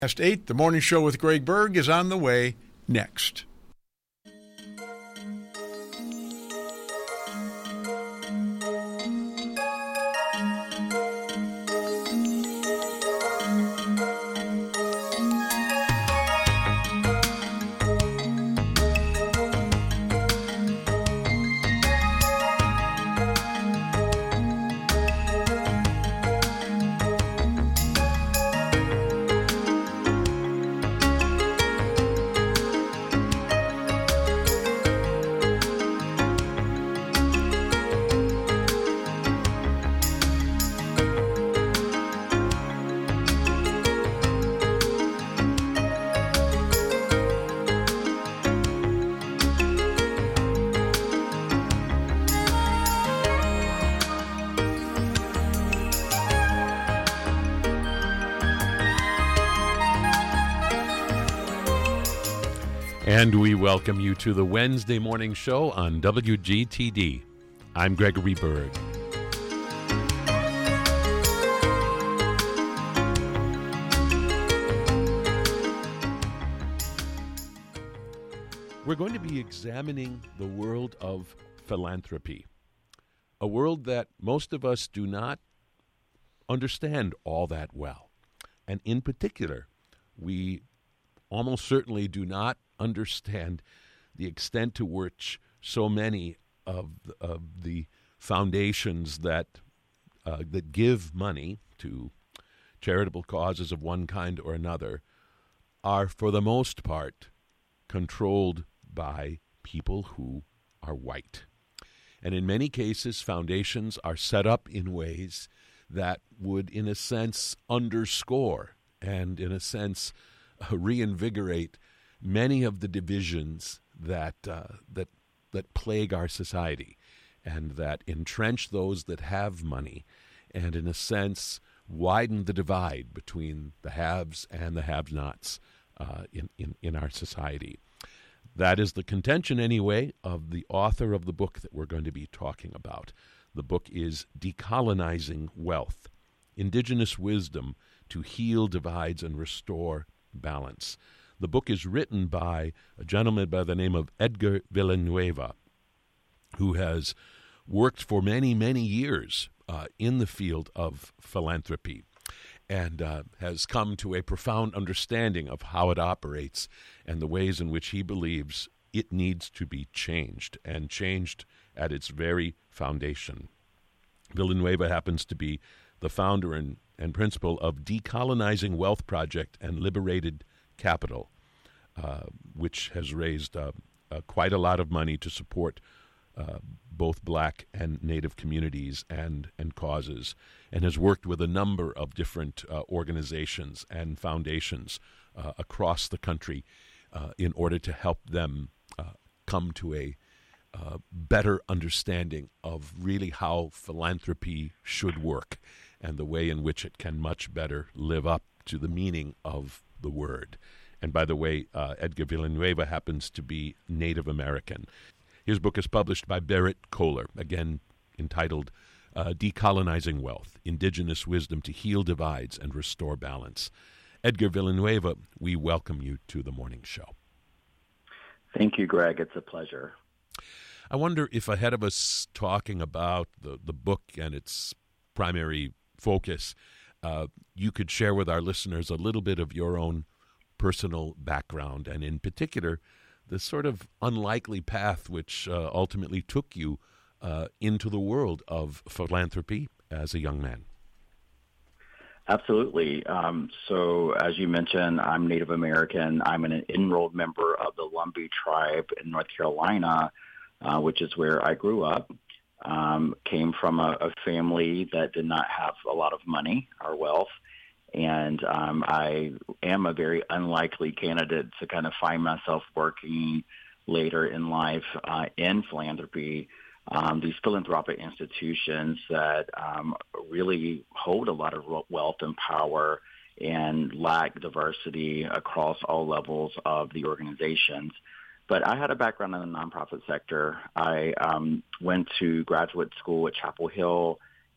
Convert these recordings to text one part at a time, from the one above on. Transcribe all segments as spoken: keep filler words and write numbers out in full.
Past eight, the morning show with Greg Berg is on the way next. And we welcome you to the Wednesday morning show on W G T D. I'm Gregory Berg. We're going to be examining the world of philanthropy, a world that most of us do not understand all that well. And in particular, we almost certainly do not understand the extent to which so many of, of the foundations that uh, that give money to charitable causes of one kind or another are, for the most part, controlled by people who are white. And in many cases, foundations are set up in ways that would, in a sense, underscore and, in a sense, uh, reinvigorate many of the divisions that uh, that that plague our society, and that entrench those that have money, and in a sense widen the divide between the haves and the have-nots uh, in, in in our society. That is the contention, anyway, of the author of the book that we're going to be talking about. The book is Decolonizing Wealth: Indigenous Wisdom to Heal Divides and Restore Balance. The book is written by a gentleman by the name of Edgar Villanueva, who has worked for many, many years uh, in the field of philanthropy, and uh, has come to a profound understanding of how it operates and the ways in which he believes it needs to be changed, and changed at its very foundation. Villanueva happens to be the founder and, and principal of Decolonizing Wealth Project and Liberated Capital, uh, which has raised uh, uh, quite a lot of money to support uh, both black and Native communities and, and causes, and has worked with a number of different uh, organizations and foundations uh, across the country uh, in order to help them uh, come to a uh, better understanding of really how philanthropy should work and the way in which it can much better live up to the meaning of the word. And by the way, uh, Edgar Villanueva happens to be Native American. His book is published by Barrett Kohler, again entitled uh, Decolonizing Wealth: Indigenous Wisdom to Heal Divides and Restore Balance. Edgar Villanueva, we welcome you to the morning show. Thank you, Greg. It's a pleasure. I wonder if ahead of us talking about the, the book and its primary focus, uh, you could share with our listeners a little bit of your own personal background, and in particular, the sort of unlikely path which uh, ultimately took you uh, into the world of philanthropy as a young man. Absolutely. Um, so, as you mentioned, I'm Native American. I'm an enrolled member of the Lumbee tribe in North Carolina, uh, which is where I grew up. Um, came from a, a family that did not have a lot of money or wealth. And um, I am a very unlikely candidate to kind of find myself working later in life uh, in philanthropy. Um, these philanthropic institutions that um, really hold a lot of wealth and power and lack diversity across all levels of the organizations. But I had a background in the nonprofit sector. I um, went to graduate school at Chapel Hill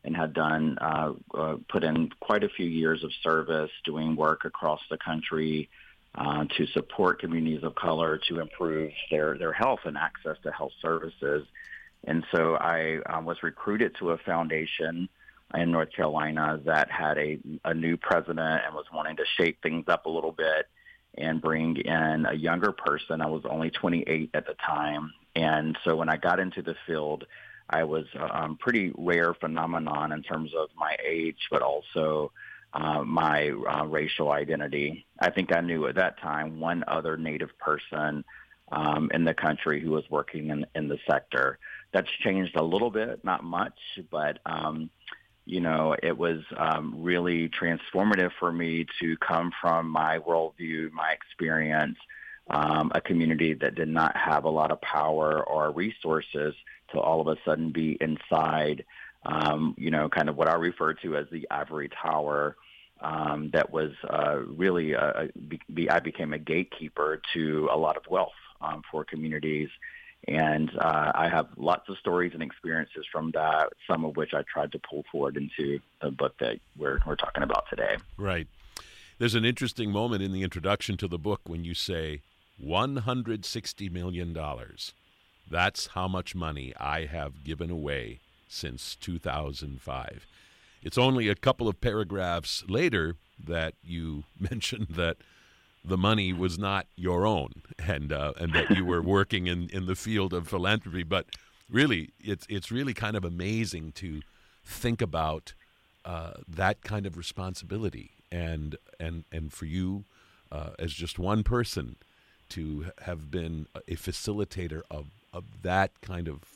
and had done uh, uh, put in quite a few years of service doing work across the country uh, to support communities of color to improve their, their health and access to health services. And so I uh, was recruited to a foundation in North Carolina that had a, a new president and was wanting to shake things up a little bit and bring in a younger person. I was only twenty-eight at the time. And so when I got into the field, I was a um, pretty rare phenomenon in terms of my age, but also uh, my uh, racial identity. I think I knew at that time one other Native person um, in the country who was working in, in the sector. That's changed a little bit, not much, but um, you know, it was um, really transformative for me to come from my worldview, my experience, um, a community that did not have a lot of power or resources to all of a sudden be inside, um, you know, kind of what I refer to as the ivory tower. Um, that was uh, really, a, be, I became a gatekeeper to a lot of wealth um, for communities. And uh, I have lots of stories and experiences from that, some of which I tried to pull forward into the book that we're, we're talking about today. Right. There's an interesting moment in the introduction to the book when you say one hundred sixty million dollars. That's how much money I have given away since two thousand five. It's only a couple of paragraphs later that you mentioned that the money was not your own, and uh, and that you were working in, in the field of philanthropy. But really, it's it's really kind of amazing to think about uh, that kind of responsibility, and and and for you uh, as just one person to have been a facilitator of, of that kind of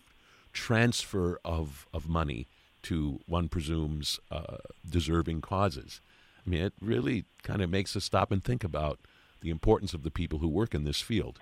transfer of of money to, one presumes, uh, deserving causes. I mean, it really kind of makes us stop and think about the importance of the people who work in this field.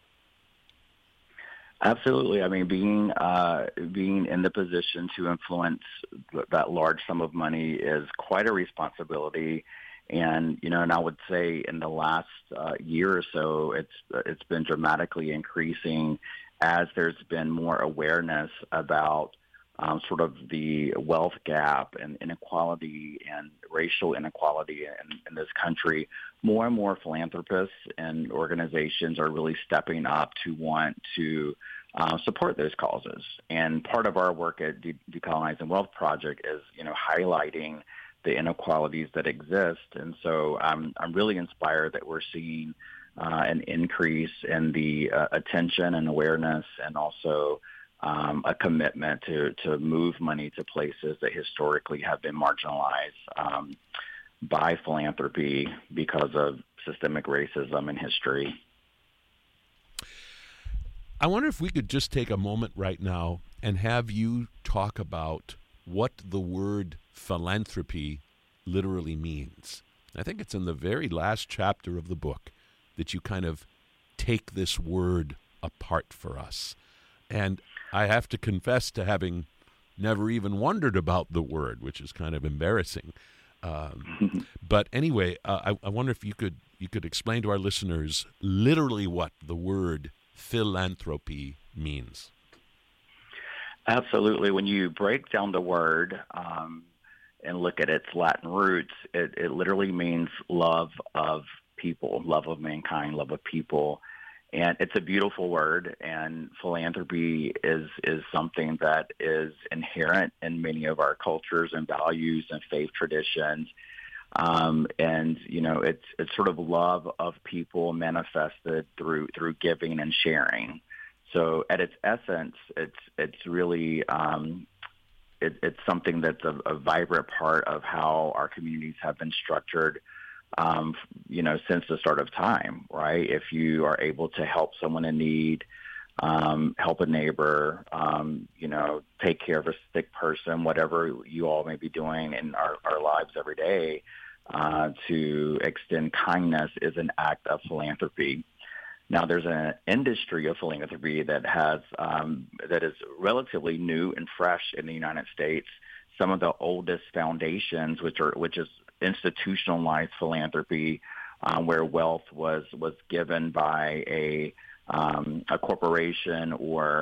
Absolutely. I mean, being uh, being in the position to influence that large sum of money is quite a responsibility. And, you know, and I would say in the last uh, year or so, it's it's been dramatically increasing as there's been more awareness about Um, sort of the wealth gap and inequality and racial inequality in, in this country. More and more philanthropists and organizations are really stepping up to want to uh, support those causes. And part of our work at De- Decolonizing Wealth Project is, you know, highlighting the inequalities that exist. And so I'm, I'm really inspired that we're seeing uh, an increase in the uh, attention and awareness, and also Um, a commitment to, to move money to places that historically have been marginalized um, by philanthropy because of systemic racism in history. I wonder if we could just take a moment right now and have you talk about what the word philanthropy literally means. I think it's in the very last chapter of the book that you kind of take this word apart for us. And I have to confess to having never even wondered about the word, which is kind of embarrassing. Um, but anyway, uh, I, I wonder if you could you could explain to our listeners literally what the word philanthropy means. Absolutely. When you break down the word um, and look at its Latin roots, it, it literally means love of people, love of mankind, love of people. And it's a beautiful word, and philanthropy is, is something that is inherent in many of our cultures and values and faith traditions. Um, and, you know, it's it's sort of love of people manifested through through giving and sharing. So at its essence, it's it's really um, it, it's something that's a, a vibrant part of how our communities have been structured, Um, you know, since the start of time, right? If you are able to help someone in need, um, help a neighbor, um, you know, take care of a sick person, whatever you all may be doing in our, our lives every day, uh, to extend kindness is an act of philanthropy. Now, there's an industry of philanthropy that has um, that is relatively new and fresh in the United States. Some of the oldest foundations, which are which is institutionalized philanthropy, um, where wealth was was given by a um, a corporation or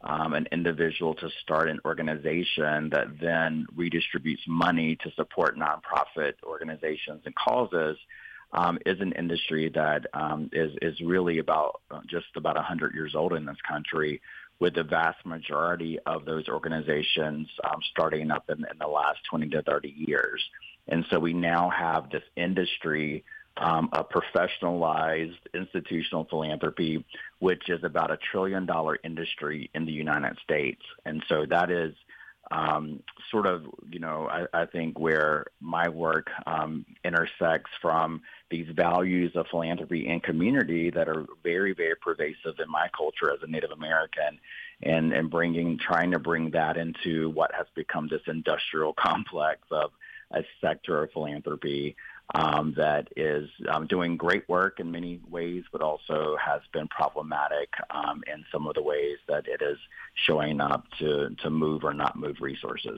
um, an individual to start an organization that then redistributes money to support nonprofit organizations and causes um, is an industry that um, is, is really about uh, just about one hundred years old in this country, with the vast majority of those organizations um, starting up in, in the last twenty to thirty years. And so we now have this industry, um, a professionalized institutional philanthropy, which is about a trillion dollar industry in the United States. And so that is um, sort of, you know, I, I think where my work um, intersects from these values of philanthropy and community that are very, very pervasive in my culture as a Native American, and, and bringing, trying to bring that into what has become this industrial complex of a sector of philanthropy um, that is um, doing great work in many ways, but also has been problematic um, in some of the ways that it is showing up to, to move or not move resources.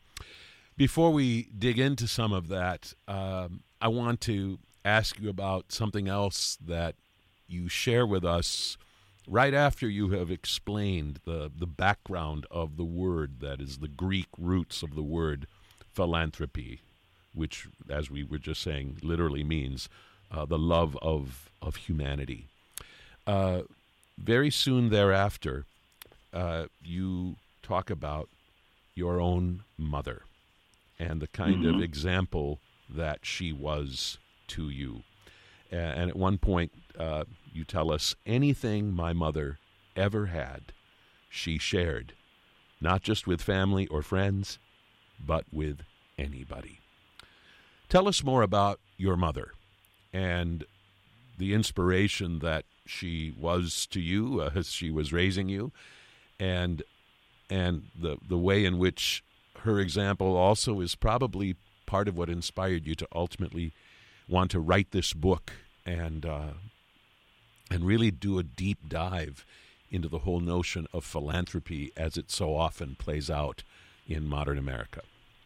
Before we dig into some of that, um, I want to ask you about something else that you share with us right after you have explained the, the background of the word, that is the Greek roots of the word philanthropy, which, as we were just saying, literally means uh, the love of, of humanity. Uh, very soon thereafter, uh, you talk about your own mother and the kind mm-hmm. of example that she was to you. And at one point, uh, you tell us, anything my mother ever had, she shared, not just with family or friends, but with anybody. Tell us more about your mother and the inspiration that she was to you uh, as she was raising you, and and the the way in which her example also is probably part of what inspired you to ultimately want to write this book and uh, and really do a deep dive into the whole notion of philanthropy as it so often plays out in modern America.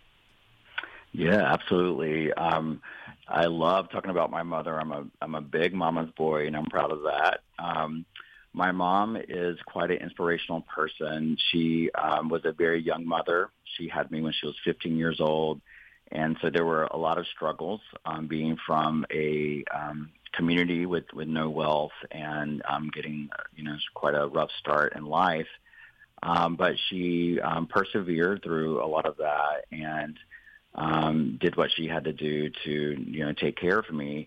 Yeah, absolutely. Um, I love talking about my mother. I'm a I'm a big mama's boy, and I'm proud of that. Um, my mom is quite an inspirational person. She um, was a very young mother. She had me when she was fifteen years old, and so there were a lot of struggles um, being from a um, community with, with no wealth and um, getting, you know, quite a rough start in life. Um, but she um, persevered through a lot of that and um, did what she had to do to, you know, take care of me.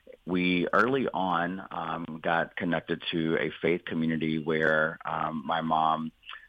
We early on um, got connected to a faith community where um, my mom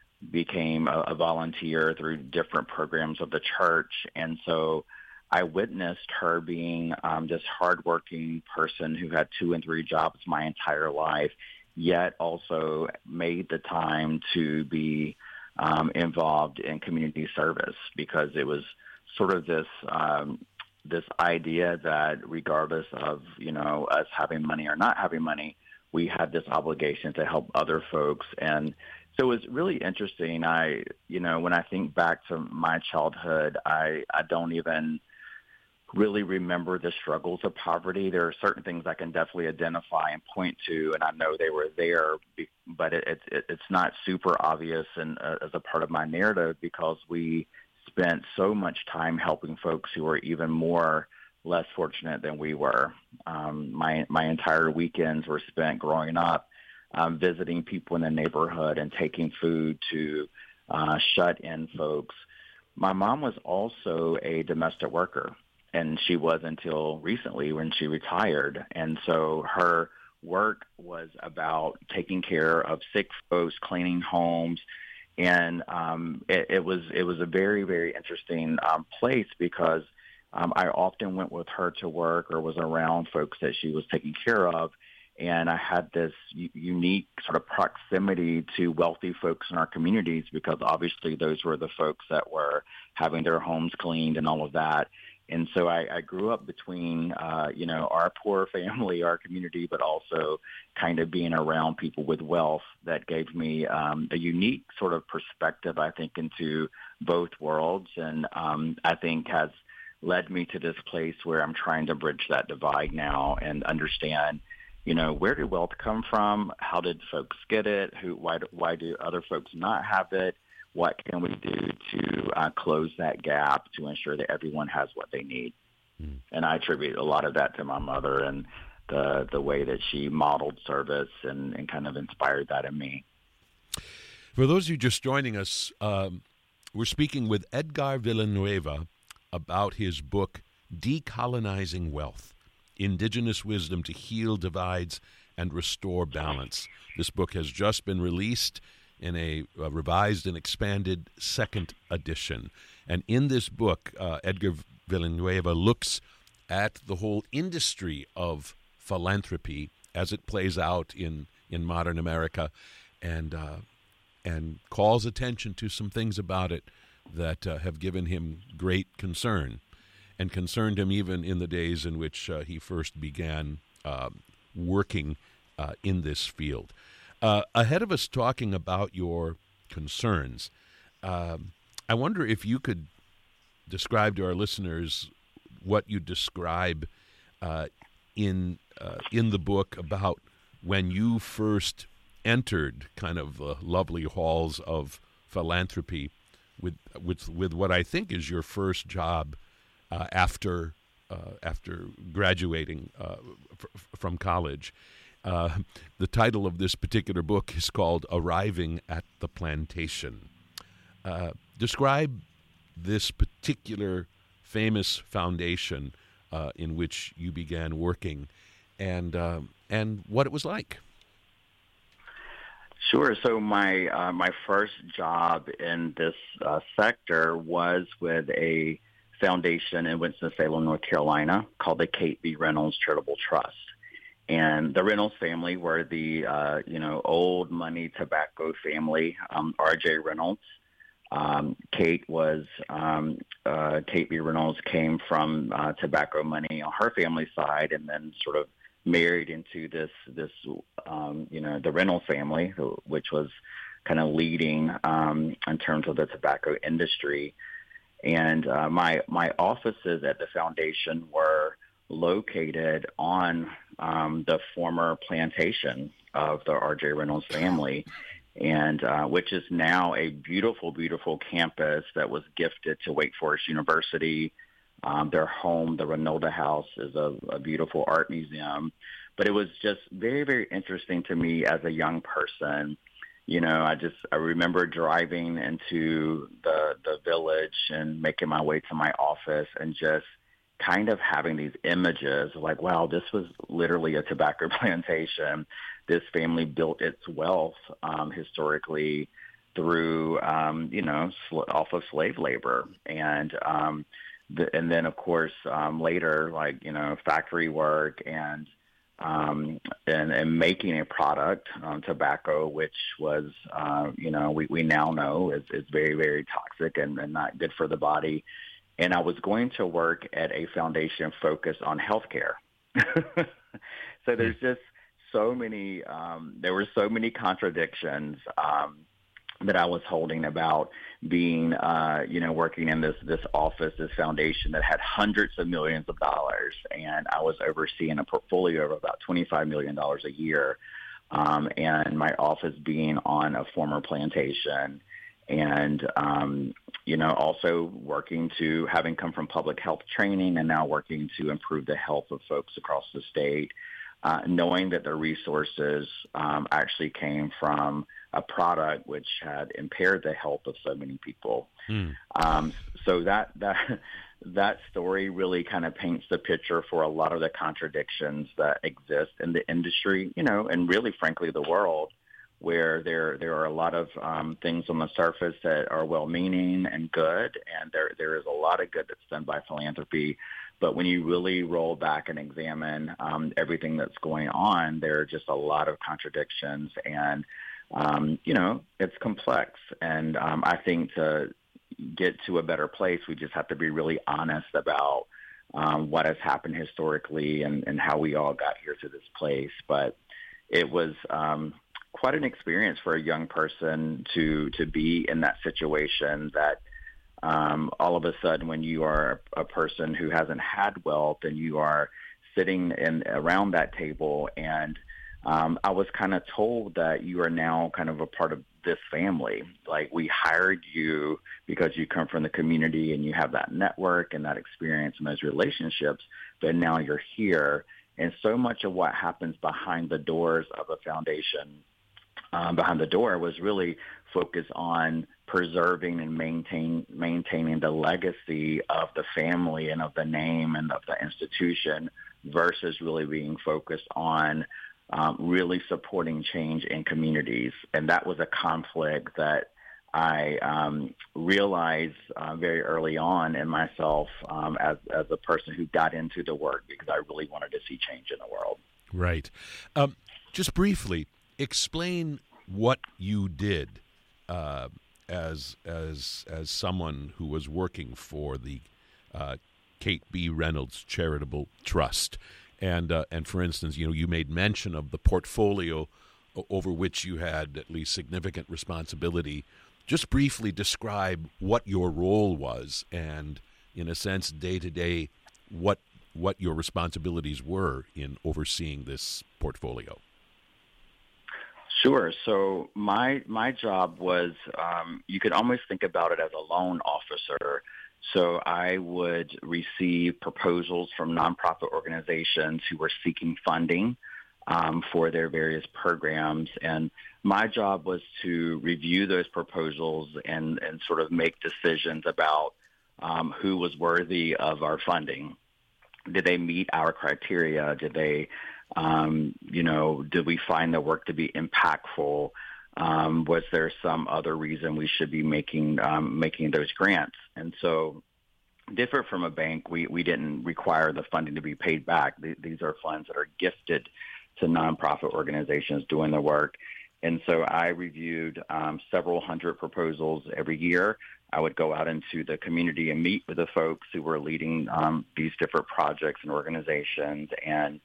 became a, a volunteer through different programs of the church. And so I witnessed her being um, this hardworking person who had two and three jobs my entire life, yet also made the time to be um, involved in community service, because it was sort of this um, this idea that regardless of, you know, us having money or not having money, we had this obligation to help other folks. And so it was really interesting. I, you know, when I think back to my childhood, I, I don't even really remember the struggles of poverty. There are certain things I can definitely identify and point to, and I know they were there, but it, it, it's not super obvious and uh, as a part of my narrative, because we spent so much time helping folks who were even more less fortunate than we were. Um, my my entire weekends were spent growing up um, visiting people in the neighborhood and taking food to uh, shut-in folks. My mom was also a domestic worker, and she was until recently when she retired. And so her work was about taking care of sick folks, cleaning homes, and um, it, it was it was a very, very interesting um, place, because um, I often went with her to work or was around folks that she was taking care of, and I had this u- unique sort of proximity to wealthy folks in our communities, because obviously those were the folks that were having their homes cleaned and all of that. And so I, I grew up between, uh, you know, our poor family, our community, but also kind of being around people with wealth that gave me um, a unique sort of perspective, I think, into both worlds. And um, I think has led me to this place where I'm trying to bridge that divide now and understand, you know, where did wealth come from? How did folks get it? Who, why, do, why do other folks not have it? What can we do to uh, close that gap to ensure that everyone has what they need? Mm. And I attribute a lot of that to my mother and the the way that she modeled service and, and kind of inspired that in me. For those of you just joining us, um, we're speaking with Edgar Villanueva about his book, Decolonizing Wealth, Indigenous Wisdom to Heal Divides and Restore Balance. This book has just been released in a, a revised and expanded second edition. And in this book, uh, Edgar Villanueva looks at the whole industry of philanthropy as it plays out in, in modern America, and uh, and calls attention to some things about it that uh, have given him great concern, and concerned him even in the days in which uh, he first began uh, working uh, in this field. Uh, ahead of us talking about your concerns, um, I wonder if you could describe to our listeners what you describe uh, in uh, in the book about when you first entered kind of the lovely halls of philanthropy with with with what I think is your first job uh, after uh, after graduating uh, f- from college. Uh, the title of this particular book is called Arriving at the Plantation. Uh, describe this particular famous foundation uh, in which you began working, and uh, and what it was like. Sure. So my uh, my first job in this uh, sector was with a foundation in Winston-Salem, North Carolina, called the Kate B. Reynolds Charitable Trust. And the Reynolds family were the, uh, you know, old money tobacco family, um, R J Reynolds. Um, Kate was, um, uh, Kate B. Reynolds came from uh, tobacco money on her family side, and then sort of married into this, this um, you know, the Reynolds family, which was kind of leading um, in terms of the tobacco industry. And uh, my my offices at the foundation were located on um, the former plantation of the R J Reynolds family, and uh, which is now a beautiful, beautiful campus that was gifted to Wake Forest University. Um, their home, the Renolda House, is a, a beautiful art museum. But it was just very, very interesting to me as a young person. You know, I just I remember driving into the the village and making my way to my office and just kind of having these images like, wow, this was literally a tobacco plantation. This family built its wealth um, historically through, um, you know, sl- off of slave labor. And um, the, and then, of course, um, later, like, you know, factory work and um, and, and making a product, um, tobacco, which was, uh, you know, we, we now know is, is very, very toxic and, and not good for the body. And I was going to work at a foundation focused on healthcare. So there's just so many, um, there were so many contradictions um, that I was holding about being, uh, you know, working in this, this office, this foundation that had hundreds of millions of dollars. And I was overseeing a portfolio of about twenty-five million dollars a year. Um, and my office being on a former plantation. And, um, you know, also working to, having come from public health training and now working to improve the health of folks across the state, uh, knowing that the resources um, actually came from a product which had impaired the health of so many people. Mm. Um, so that, that, that story really kind of paints the picture for a lot of the contradictions that exist in the industry, you know, and really, frankly, the world, where there there are a lot of um, things on the surface that are well-meaning and good, and there there is a lot of good that's done by philanthropy. But when you really roll back and examine um, everything that's going on, there are just a lot of contradictions, and um, you know, it's complex. And um, I think to get to a better place, we just have to be really honest about um, what has happened historically and, and how we all got here to this place. But it was um, quite an experience for a young person to to be in that situation, that um, all of a sudden when you are a person who hasn't had wealth and you are sitting in around that table, and um, I was kind of told that you are now kind of a part of this family. Like, we hired you because you come from the community and you have that network and that experience and those relationships, but now you're here. And so much of what happens behind the doors of a foundation, um, behind the door, was really focused on preserving and maintain, maintaining the legacy of the family and of the name and of the institution, versus really being focused on um, really supporting change in communities. And that was a conflict that I um, realized uh, very early on in myself um, as, as a person who got into the work, because I really wanted to see change in the world. Right. Um, just briefly, explain what you did uh, as as as someone who was working for the uh, Kate B. Reynolds Charitable Trust. And, uh, and for instance, you know, you made mention of the portfolio over which you had at least significant responsibility. Just briefly describe what your role was and, in a sense, day-to-day, what what your responsibilities were in overseeing this portfolio. Sure. So my my job was, um, you could almost think about it as a loan officer. So I would receive proposals from nonprofit organizations who were seeking funding um, for their various programs. And my job was to review those proposals and, and sort of make decisions about um, who was worthy of our funding. Did they meet our criteria? Did they, um, you know, did we find the work to be impactful? Um, was there some other reason we should be making um, making those grants? And so, different from a bank, we, we didn't require the funding to be paid back. These are funds that are gifted to nonprofit organizations doing the work. And so I reviewed um, several hundred proposals every year. I would go out into the community and meet with the folks who were leading um, these different projects and organizations. And,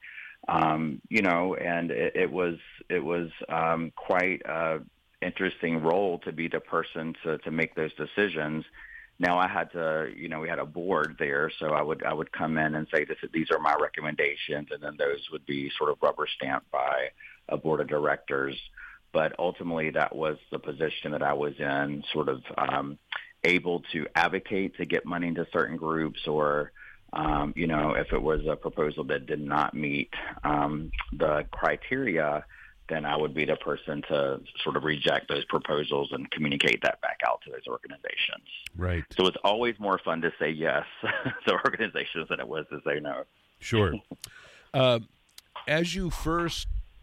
um, you know, and it, it was it was um, quite an interesting role to be the person to, to make those decisions. Now I had to, you know, we had a board there, so I would I would come in and say, this, these are my recommendations, and then those would be sort of rubber stamped by a board of directors. But ultimately, that was the position that I was in, sort of um, able to advocate to get money to certain groups, or, um, you know, if it was a proposal that did not meet um, the criteria, then I would be the person to sort of reject those proposals and communicate that back out to those organizations. Right. So it's always more fun to say yes to organizations than it was to say no. Sure. uh, as you first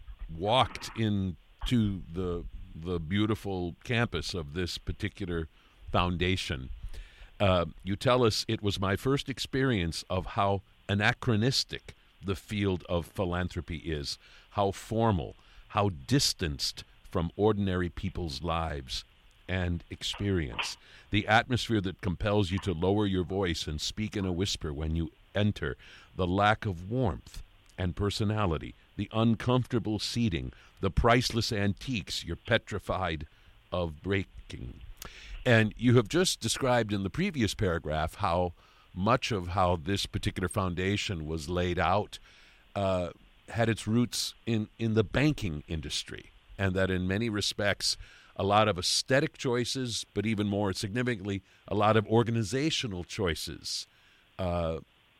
walked into the the beautiful campus of this particular foundation, uh, you tell us, it was my first experience of how anachronistic the field of philanthropy is, how formal, how distanced from ordinary people's lives and experience. The atmosphere that compels you to lower your voice and speak in a whisper when you enter, the lack of warmth and personality, the uncomfortable seating, the priceless antiques you're petrified of breaking. And you have just described in the previous paragraph how much of how this particular foundation was laid out uh, had its roots in, in the banking industry, and that in many respects a lot of aesthetic choices, but even more significantly, a lot of organizational choices uh,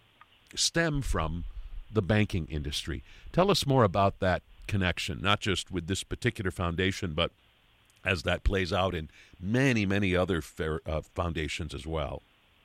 stem from the banking industry. Tell us more about that connection, not just with this particular foundation, but as that plays out in many, many other fair, uh, foundations as well.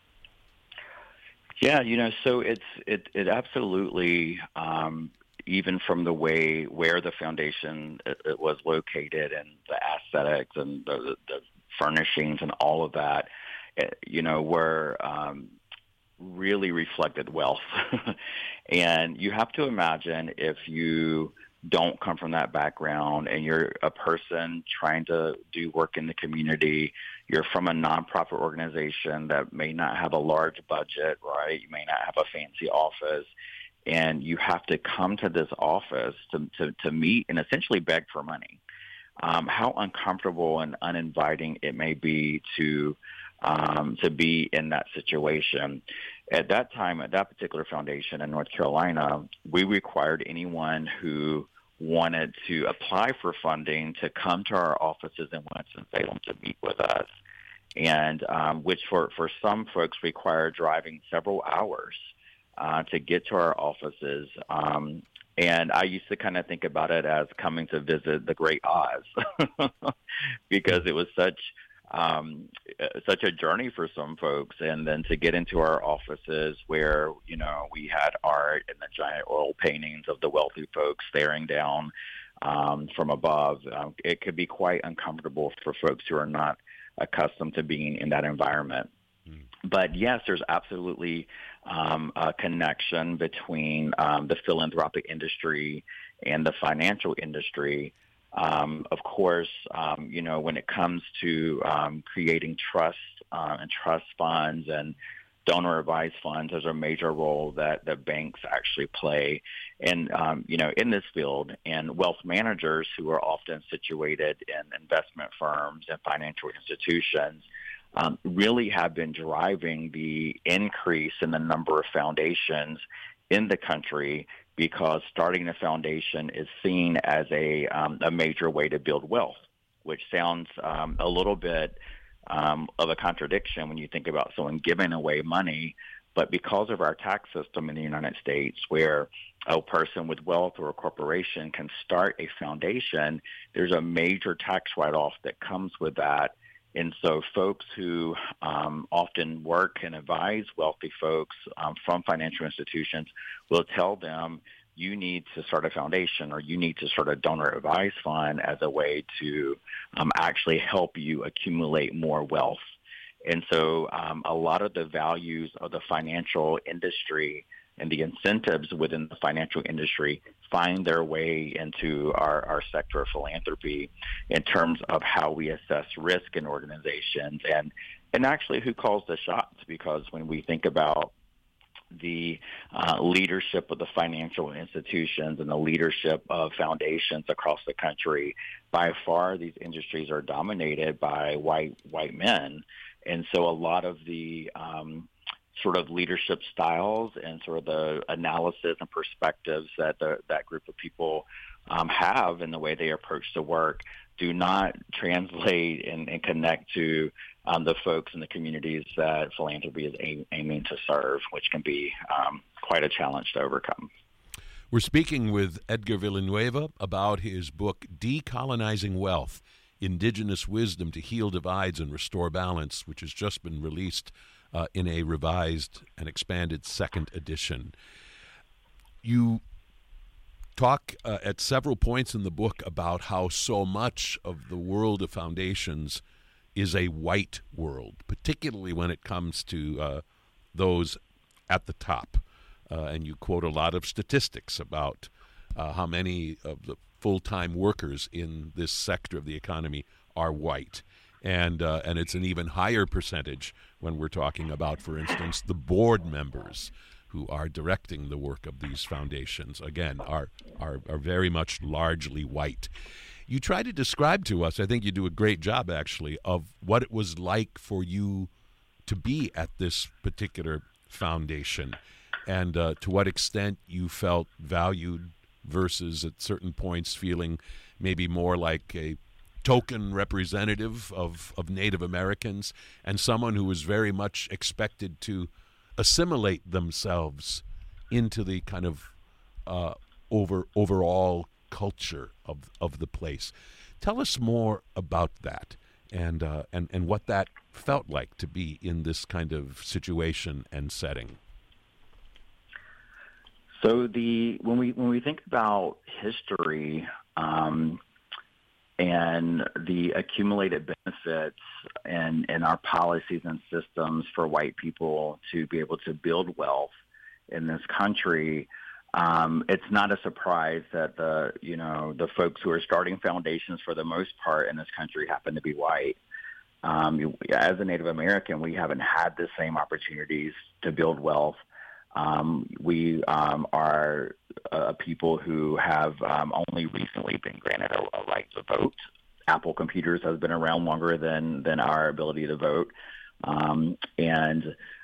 Yeah, you know, so it's it it absolutely, um, even from the way where the foundation it, it was located and the aesthetics and the, the furnishings and all of that, it, you know, were um, really reflected wealth. And you have to imagine, if you don't come from that background and you're a person trying to do work in the community, you're from a nonprofit organization that may not have a large budget, right? You may not have a fancy office, and you have to come to this office to, to, to meet and essentially beg for money. Um, how uncomfortable and uninviting it may be to um, to be in that situation. at that time, at that particular foundation in North Carolina, we required anyone who wanted to apply for funding to come to our offices in Winston-Salem to meet with us, and um, which for, for some folks required driving several hours uh, to get to our offices. Um, and I used to kind of think about it as coming to visit the Great Oz because it was such um, such a journey for some folks. And then to get into our offices where, you know, we had art and the giant oil paintings of the wealthy folks staring down um, from above, um, it could be quite uncomfortable for folks who are not accustomed to being in that environment. Mm. But yes, there's absolutely um, a connection between um, the philanthropic industry and the financial industry. Um, of course, um, you know, when it comes to um, creating trust uh, and trust funds and donor advised funds, there's a major role that the banks actually play in, um, you know, in this field. And wealth managers, who are often situated in investment firms and financial institutions, um, really have been driving the increase in the number of foundations in the country, because starting a foundation is seen as a, um, a major way to build wealth, which sounds um, a little bit um, of a contradiction when you think about someone giving away money. But because of our tax system in the United States, where a person with wealth or a corporation can start a foundation, there's a major tax write-off that comes with that. And so folks who um, often work and advise wealthy folks um, from financial institutions will tell them, you need to start a foundation or you need to start a donor advised fund as a way to um, actually help you accumulate more wealth. And so um, a lot of the values of the financial industry and the incentives within the financial industry find their way into our, our sector of philanthropy in terms of how we assess risk in organizations and, and actually who calls the shots. Because when we think about the uh, leadership of the financial institutions and the leadership of foundations across the country, by far these industries are dominated by white white men. And so a lot of the um, sort of leadership styles and sort of the analysis and perspectives that the, that group of people um, have in the way they approach the work do not translate and, and connect to um, the folks in the communities that philanthropy is aim, aiming to serve, which can be um, quite a challenge to overcome. We're speaking with Edgar Villanueva about his book, Decolonizing Wealth, Indigenous Wisdom to Heal Divides and Restore Balance, which has just been released uh, in a revised and expanded second edition. You talk uh, at several points in the book about how so much of the world of foundations is a white world, particularly when it comes to uh, those at the top. Uh, and you quote a lot of statistics about uh, how many of the full-time workers in this sector of the economy are white. And uh, and it's an even higher percentage when we're talking about, for instance, the board members who are directing the work of these foundations, again, are, are, are very much largely white. You try to describe to us, I think you do a great job, actually, of what it was like for you to be at this particular foundation and uh, to what extent you felt valued versus at certain points feeling maybe more like a token representative of, of Native Americans and someone who was very much expected to assimilate themselves into the kind of uh, over overall culture of of the place. Tell us more about that and uh, and and what that felt like to be in this kind of situation and setting. So the when we when we think about history um, and the accumulated benefits and, and our policies and systems for white people to be able to build wealth in this country, um, it's not a surprise that the you know the folks who are starting foundations for the most part in this country happen to be white. Um, as a Native American, we haven't had the same opportunities to build wealth. Um, we um, are uh, people who have um, only recently been granted a, a right to vote. Apple Computers has been around longer than, than our ability to vote. Um, and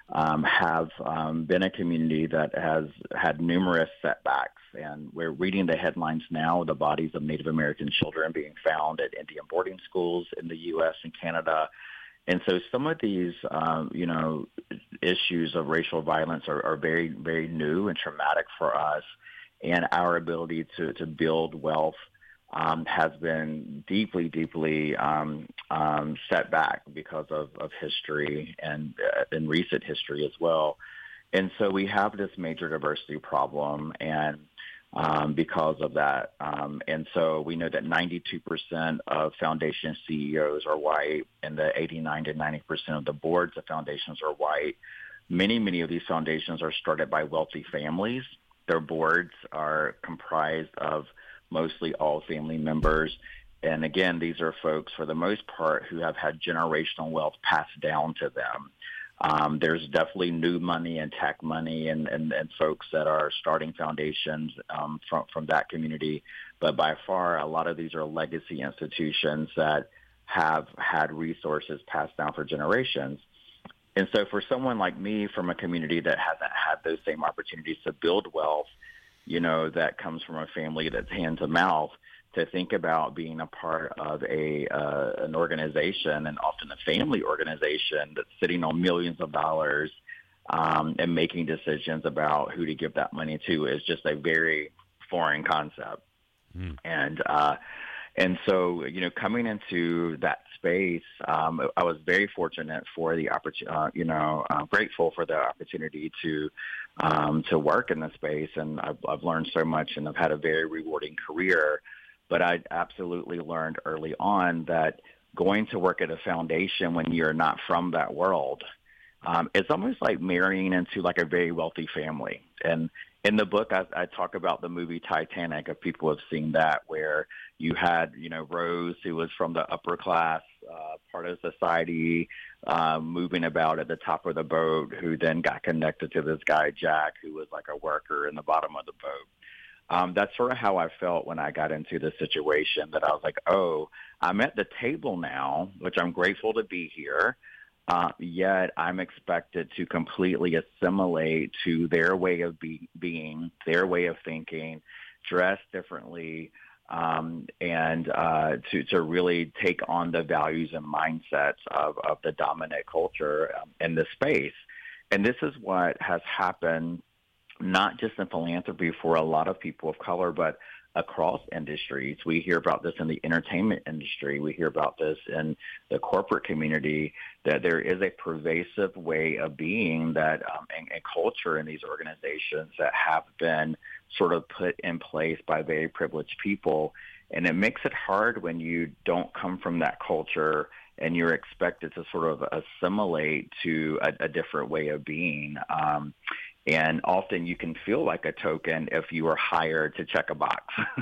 um, have um, been a community that has had numerous setbacks. And we're reading the headlines now, the bodies of Native American children being found at Indian boarding schools in the U S and Canada. And so some of these, um, you know, issues of racial violence are, are very, very new and traumatic for us. And our ability to, to build wealth um, has been deeply, deeply um, um, set back because of, of history and uh, in recent history as well. And so we have this major diversity problem, and um, because of that. Um, and so we know that ninety-two percent of foundation C E Os are white, and the eighty-nine to ninety percent of the boards of foundations are white. Many, many of these foundations are started by wealthy families. Their boards are comprised of mostly all family members. And again, these are folks, for the most part, who have had generational wealth passed down to them. Um, there's definitely new money and tech money and, and, and folks that are starting foundations um, from, from that community. But by far, a lot of these are legacy institutions that have had resources passed down for generations. And so for someone like me from a community that hasn't had those same opportunities to build wealth, you know, that comes from a family that's hand to mouth, to think about being a part of a uh, an organization, and often a family organization, that's sitting on millions of dollars um, and making decisions about who to give that money to is just a very foreign concept. Mm. And uh, and so, you know, coming into that space, um, I was very fortunate for the opportunity, uh, you know, uh, grateful for the opportunity to um, to work in the space. And I've, I've learned so much, and I've had a very rewarding career. But I absolutely learned early on that going to work at a foundation when you're not from that world, um, it's almost like marrying into like a very wealthy family. And in the book, I, I talk about the movie Titanic, if people have seen that, where you had, you know, Rose, who was from the upper class uh, part of society, uh, moving about at the top of the boat, who then got connected to this guy, Jack, who was like a worker in the bottom of the boat. Um, that's sort of how I felt when I got into this situation, that I was like, oh, I'm at the table now, which I'm grateful to be here, uh, yet I'm expected to completely assimilate to their way of be- being, their way of thinking, dress differently, um, and uh, to, to really take on the values and mindsets of, of the dominant culture um, in this space. And this is what has happened not just in philanthropy for a lot of people of color, but across industries. We hear about this in the entertainment industry. We hear about this in the corporate community, that there is a pervasive way of being that um, and, and culture in these organizations that have been sort of put in place by very privileged people. And it makes it hard when you don't come from that culture and you're expected to sort of assimilate to a, a different way of being. Um, And often you can feel like a token if you are hired to check a box.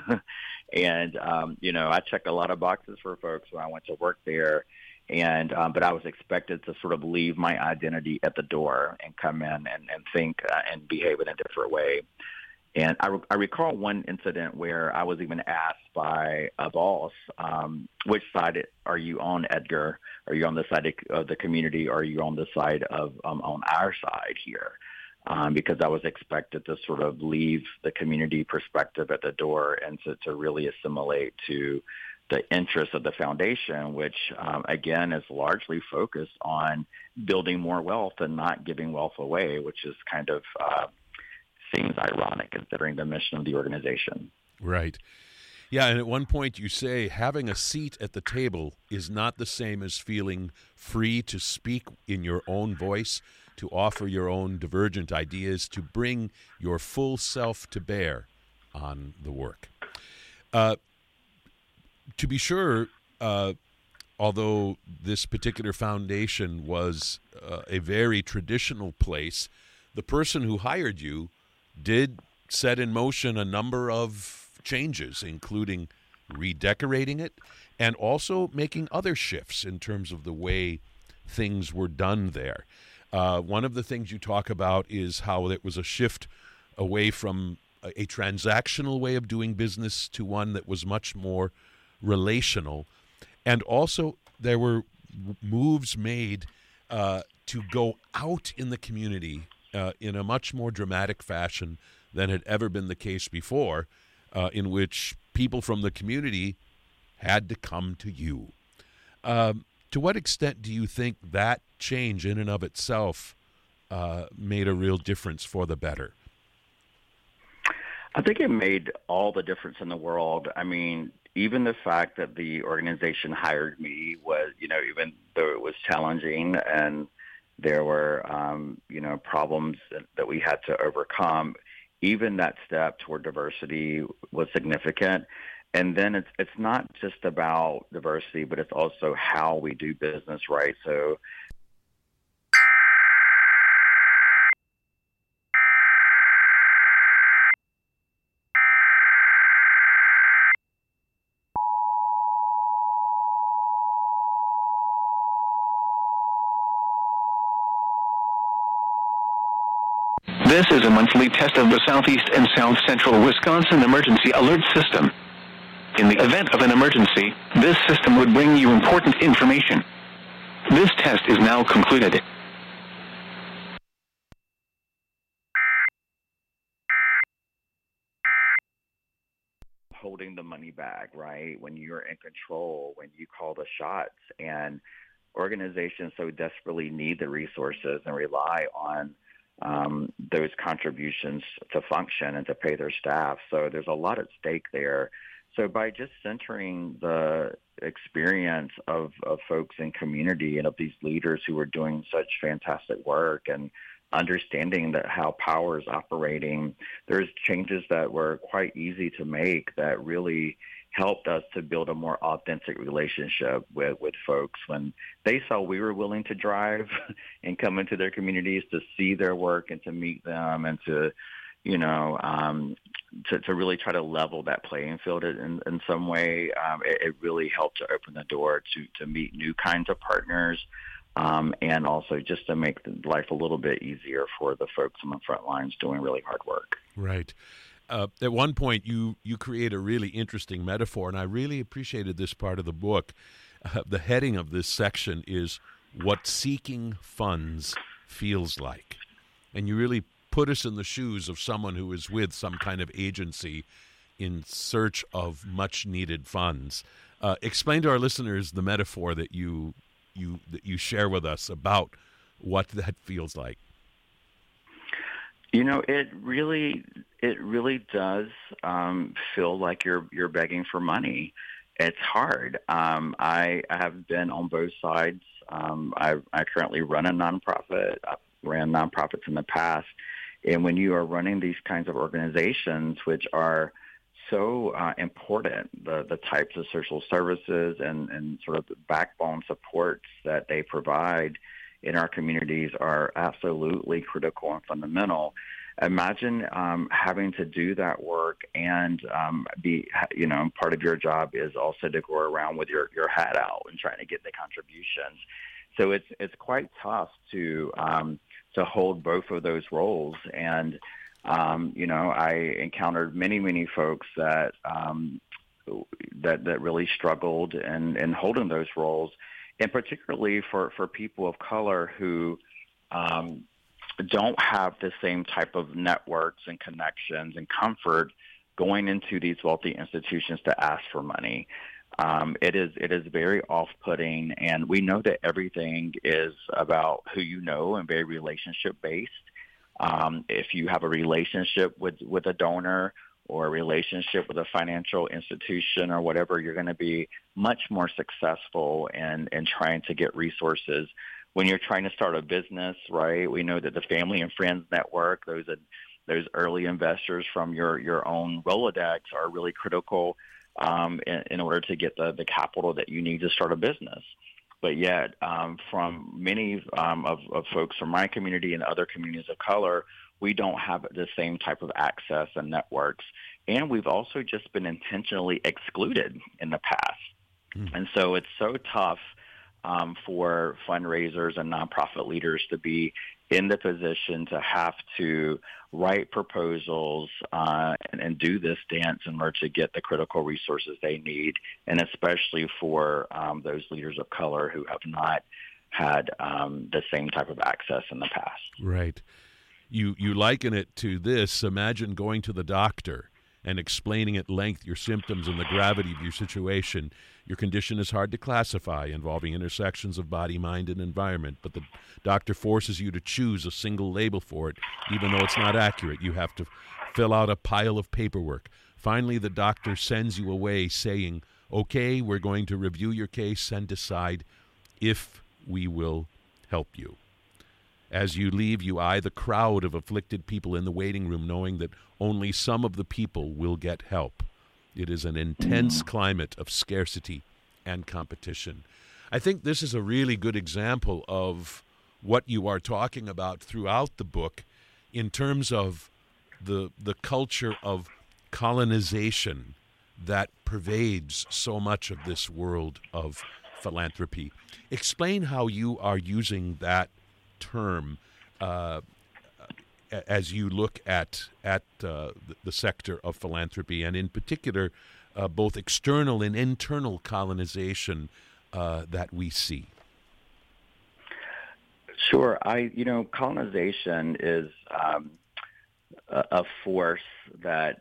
and, um, you know, I checked a lot of boxes for folks when I went to work there. And um, but I was expected to sort of leave my identity at the door and come in and, and think uh, and behave in a different way. And I, re- I recall one incident where I was even asked by a boss, um, which side are you on, Edgar? Are you on the side of the community, or are you on the side of um, on our side here? Um, because I was expected to sort of leave the community perspective at the door and to, to really assimilate to the interests of the foundation, which, um, again, is largely focused on building more wealth and not giving wealth away, which is kind of uh, seems ironic considering the mission of the organization. Right. Yeah, and at one point you say having a seat at the table is not the same as feeling free to speak in your own voice, to offer your own divergent ideas, to bring your full self to bear on the work. Uh, to be sure, uh, although this particular foundation was uh, a very traditional place, the person who hired you did set in motion a number of changes, including redecorating it and also making other shifts in terms of the way things were done there. Uh, one of the things you talk about is how it was a shift away from a, a transactional way of doing business to one that was much more relational. And also there were moves made uh, to go out in the community uh, in a much more dramatic fashion than had ever been the case before, uh, in which people from the community had to come to you. Um, to what extent do you think that change in and of itself uh, made a real difference for the better? I think it made all the difference in the world. I mean, even the fact that the organization hired me was, you know, even though it was challenging and there were, um, you know, problems that, that we had to overcome, even that step toward diversity was significant. And then it's it's not just about diversity, but it's also how we do business, right? So This is a monthly test of the Southeast and South Central Wisconsin Emergency Alert System. In the event of an emergency, this system would bring you important information. This test is now concluded. Holding the money back, right? When you're in control, when you call the shots, and organizations so desperately need the resources and rely on um, those contributions to function and to pay their staff. So there's a lot at stake there. So by just centering the experience of, of folks in community and of these leaders who are doing such fantastic work and understanding that how power is operating, there's changes that were quite easy to make that really helped us to build a more authentic relationship with, with folks when they saw we were willing to drive and come into their communities to see their work and to meet them and to, you know, um, to, to really try to level that playing field in, in some way. Um, it, it really helped to open the door to, to meet new kinds of partners. Um, and also just to make life a little bit easier for the folks on the front lines doing really hard work. Right. Uh, at one point, you, you create a really interesting metaphor, and I really appreciated this part of the book. Uh, the heading of this section is What Seeking Funds Feels Like. And you really put us in the shoes of someone who is with some kind of agency in search of much-needed funds. Uh, explain to our listeners the metaphor that you you that you share with us about what that feels like. You know, it really it really does um, feel like you're you're begging for money. It's hard. Um, I, I have been on both sides. Um, I, I currently run a nonprofit. I've ran nonprofits in the past. And when you are running these kinds of organizations, which are so uh, important, the, the types of social services and, and sort of the backbone supports that they provide in our communities are absolutely critical and fundamental. Imagine um, having to do that work and um, be, you know, part of your job is also to go around with your, your hat out and trying to get the contributions. So it's it's quite tough to um, to hold both of those roles. And um, you know, I encountered many many folks that um, that that really struggled in, in holding those roles, and particularly for, for people of color who um, don't have the same type of networks and connections and comfort going into these wealthy institutions to ask for money. Um, it is it is very off-putting, and we know that everything is about who you know and very relationship-based. Um, if you have a relationship with, with a donor or a relationship with a financial institution or whatever, you're going to be much more successful in, in trying to get resources. When you're trying to start a business, right, we know that the family and friends network, those those early investors from your, your own Rolodex are really critical um, in, in order to get the, the capital that you need to start a business. But yet, um, from many um, of, of folks from my community and other communities of color, we don't have the same type of access and networks. And we've also just been intentionally excluded in the past. Mm. And so it's so tough um, for fundraisers and nonprofit leaders to be in the position to have to write proposals uh, and, and do this dance in order to get the critical resources they need, and especially for um, those leaders of color who have not had um, the same type of access in the past. Right. You you liken it to this. Imagine going to the doctor and explaining at length your symptoms and the gravity of your situation. Your condition is hard to classify, involving intersections of body, mind, and environment, but the doctor forces you to choose a single label for it, even though it's not accurate. You have to fill out a pile of paperwork. Finally, the doctor sends you away saying, okay, we're going to review your case and decide if we will help you. As you leave, you eye the crowd of afflicted people in the waiting room, knowing that only some of the people will get help. It is an intense climate of scarcity and competition. I think this is a really good example of what you are talking about throughout the book in terms of the the culture of colonization that pervades so much of this world of philanthropy. Explain how you are using that term uh, as you look at at uh, the, the sector of philanthropy, and in particular, uh, both external and internal colonization uh, that we see. Sure. I, you know, colonization is um, a, a force that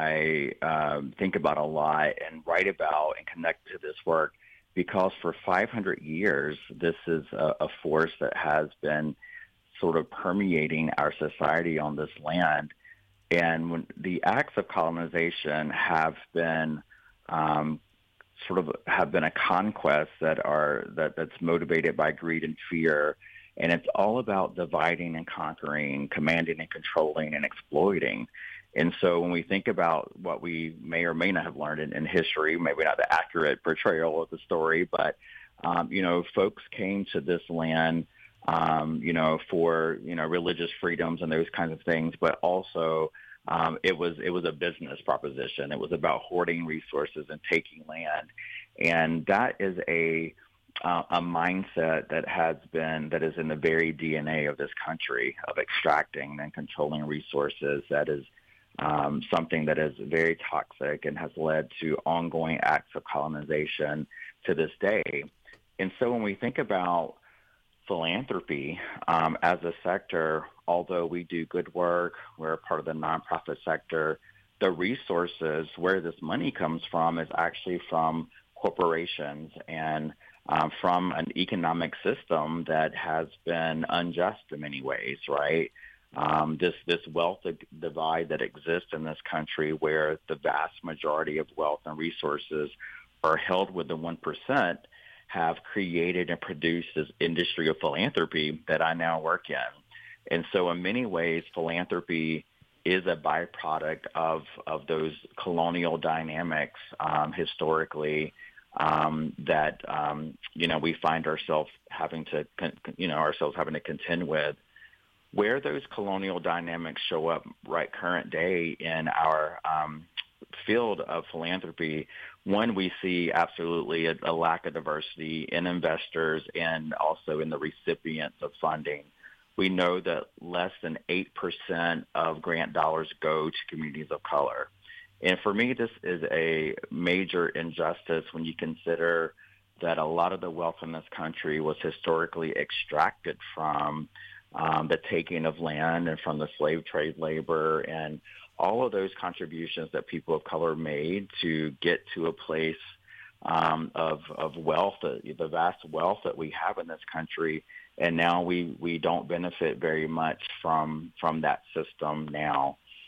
I um, think about a lot and write about and connect to this work, because for five hundred years, this is a, a force that has been sort of permeating our society on this land. And when the acts of colonization have been um, sort of have been a conquest that are that, that's motivated by greed and fear. And it's all about dividing and conquering, commanding and controlling and exploiting. And so when we think about what we may or may not have learned in, in history, maybe not the accurate portrayal of the story, but, um, you know, folks came to this land, um, you know, for, you know, religious freedoms and those kinds of things, but also um, it was it was a business proposition. It was about hoarding resources and taking land. And that is a Uh, a mindset that has been, that is in the very D N A of this country, of extracting and controlling resources. That is um, something that is very toxic and has led to ongoing acts of colonization to this day. And so when we think about philanthropy um, as a sector, although we do good work, we're a part of the nonprofit sector, the resources, where this money comes from, is actually from corporations and Um, from an economic system that has been unjust in many ways, right? Um, this this wealth divide that exists in this country, where the vast majority of wealth and resources are held with the one percent, have created and produced this industry of philanthropy that I now work in. And so in many ways, philanthropy is a byproduct of, of those colonial dynamics um, historically, Um, that, um, you know, we find ourselves having to, you know, ourselves having to contend with. Where those colonial dynamics show up right current day in our um, field of philanthropy, one, we see absolutely a, a lack of diversity in investors and also in the recipients of funding. We know that less than eight percent of grant dollars go to communities of color. And for me, this is a major injustice when you consider that a lot of the wealth in this country was historically extracted from um, the taking of land and from the slave trade labor and all of those contributions that people of color made to get to a place um, of, of wealth, the vast wealth that we have in this country. And now we, we don't benefit very much from, from that system now.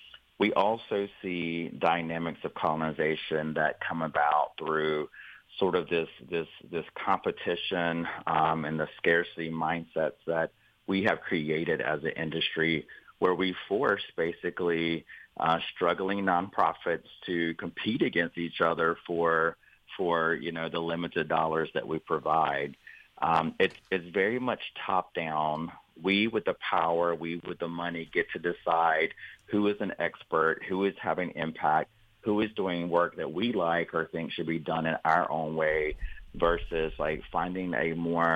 We also see dynamics of colonization that come about through sort of this this this competition um, and the scarcity mindsets that we have created as an industry, where we force basically uh, struggling nonprofits to compete against each other for for you know the limited dollars that we provide. Um, it's it's very much top down. We with the power, we with the money get to decide who is an expert, who is having impact, who is doing work that we like or think should be done in our own way, versus like finding a more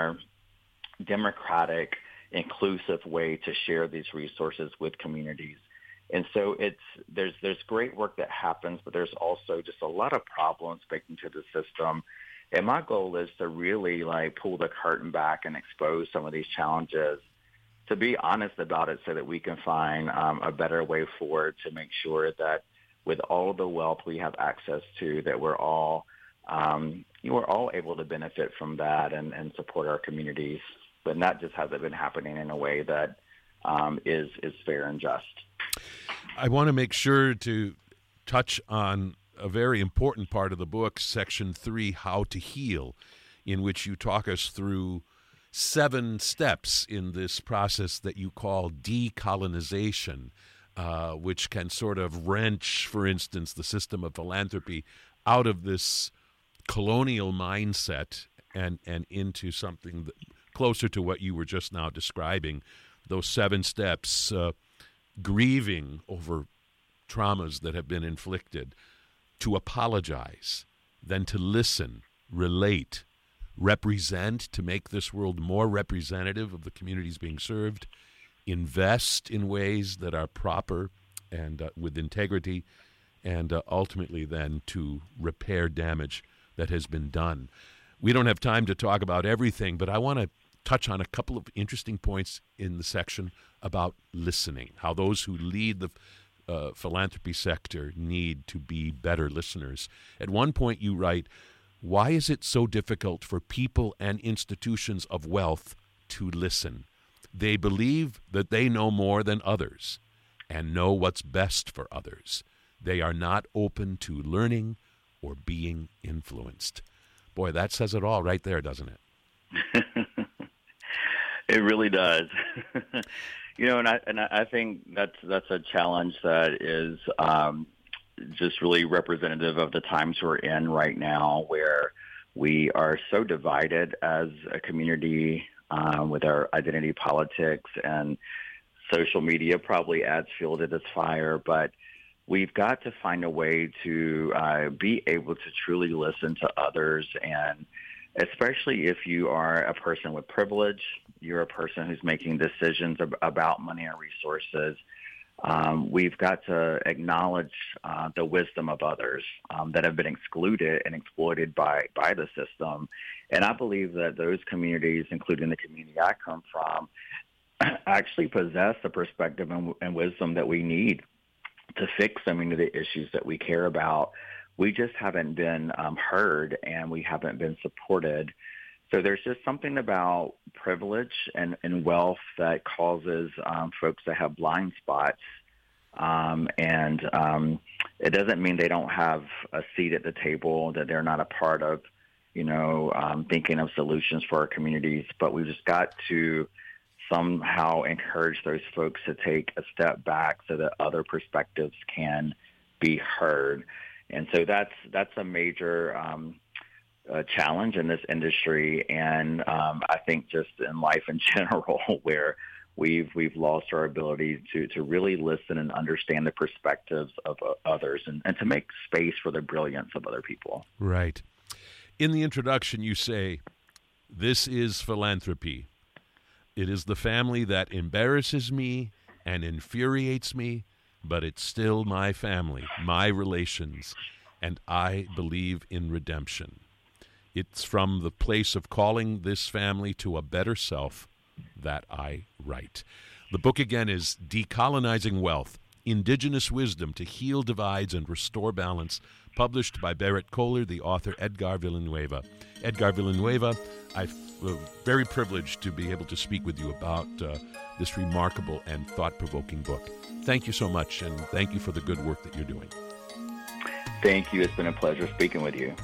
democratic, inclusive way to share these resources with communities. And so it's there's there's great work that happens, but there's also just a lot of problems baked into the system. And my goal is to really like pull the curtain back and expose some of these challenges, to be honest about it so that we can find um, a better way forward to make sure that with all the wealth we have access to, that we're all um, we're all able to benefit from that and, and support our communities. But that just hasn't been happening in a way that um, is is fair and just. I want to make sure to touch on a very important part of the book, Section three, How to Heal, in which you talk us through seven steps in this process that you call decolonization, uh, which can sort of wrench, for instance, the system of philanthropy out of this colonial mindset and, and into something that, closer to what you were just now describing, those seven steps, uh, grieving over traumas that have been inflicted, to apologize, then to listen, relate, represent, to make this world more representative of the communities being served, invest in ways that are proper and uh, with integrity, and uh, ultimately then to repair damage that has been done. We don't have time to talk about everything, but I want to touch on a couple of interesting points in the section about listening, how those who lead the uh, philanthropy sector need to be better listeners. At one point you write, why is it so difficult for people and institutions of wealth to listen? They believe that they know more than others and know what's best for others. They are not open to learning or being influenced. Boy, that says it all right there, doesn't it? It really does. You know, and I and I think that's that's a challenge that is um, just really representative of the times we're in right now, where we are so divided as a community um, with our identity politics, and social media probably adds fuel to this fire. But we've got to find a way to uh, be able to truly listen to others, and especially if you are a person with privilege, you're a person who's making decisions ab- about money and resources. Um, we've got to acknowledge uh, the wisdom of others um, that have been excluded and exploited by, by the system. And I believe that those communities, including the community I come from, actually possess the perspective and, and wisdom that we need to fix so many of the issues that we care about. We just haven't been um, heard, and we haven't been supported. So there's just something about privilege and, and wealth that causes um, folks to have blind spots. Um, and um, it doesn't mean they don't have a seat at the table, that they're not a part of, you know, um, thinking of solutions for our communities. But we've just got to somehow encourage those folks to take a step back so that other perspectives can be heard. And so that's that's a major um, uh, challenge in this industry, and um, I think just in life in general, where we've we've lost our ability to, to really listen and understand the perspectives of uh, others, and, and to make space for the brilliance of other people. Right. In the introduction, you say, "This is philanthropy. It is the family that embarrasses me and infuriates me, but it's still my family, my relations, and I believe in redemption. It's from the place of calling this family to a better self that I write." The book again is Decolonizing Wealth, Indigenous Wisdom to Heal Divides and Restore Balance, published by Barrett Kohler, the author Edgar Villanueva. Edgar Villanueva, I'm very privileged to be able to speak with you about uh, this remarkable and thought-provoking book. Thank you so much, and thank you for the good work that you're doing. Thank you. It's been a pleasure speaking with you.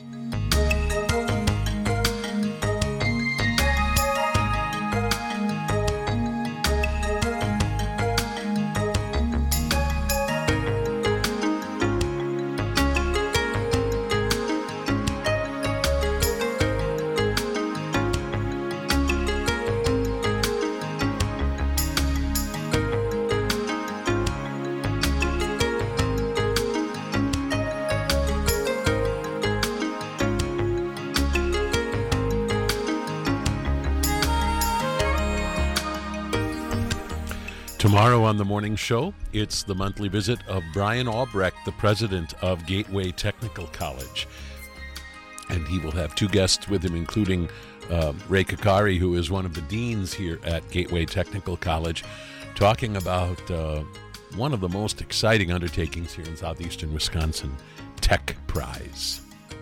Tomorrow on the morning show, it's the monthly visit of Brian Albrecht, the president of Gateway Technical College. And he will have two guests with him, including uh, Ray Kakari, who is one of the deans here at Gateway Technical College, talking about uh, one of the most exciting undertakings here in southeastern Wisconsin, Tech Prize.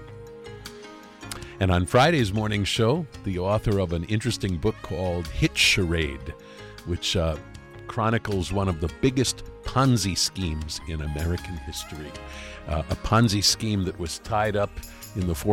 And on Friday's morning show, the author of an interesting book called Hit Charade, which uh, chronicles one of the biggest Ponzi schemes in American history. Uh, a Ponzi scheme that was tied up in the